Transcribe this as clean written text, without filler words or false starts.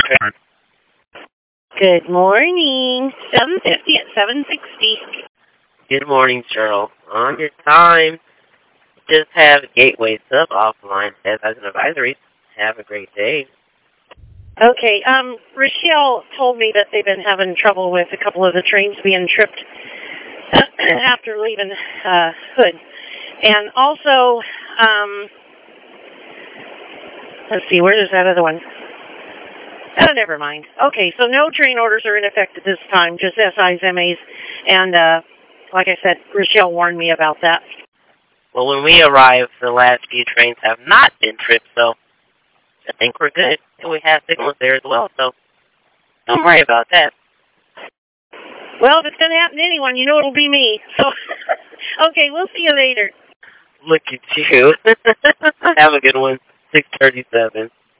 train. Good morning. 7:50 at 7:60. Good morning, Cheryl. On your time. Just have Gateway Sub offline as an advisory. Have a great day. Okay, Rochelle told me that they've been having trouble with a couple of the trains being tripped after leaving Hood. And also, let's see, where is that other one? Oh, never mind. Okay, so no train orders are in effect at this time, just SIs, MAs, and like I said, Rochelle warned me about that. Well, when we arrived, the last few trains have not been tripped, so I think we're good. And we have signals there as well, so don't worry about that. Well, if it's going to happen to anyone, you know it'll be me. So, okay, we'll see you later. Look at you. Have a good one. 6:37.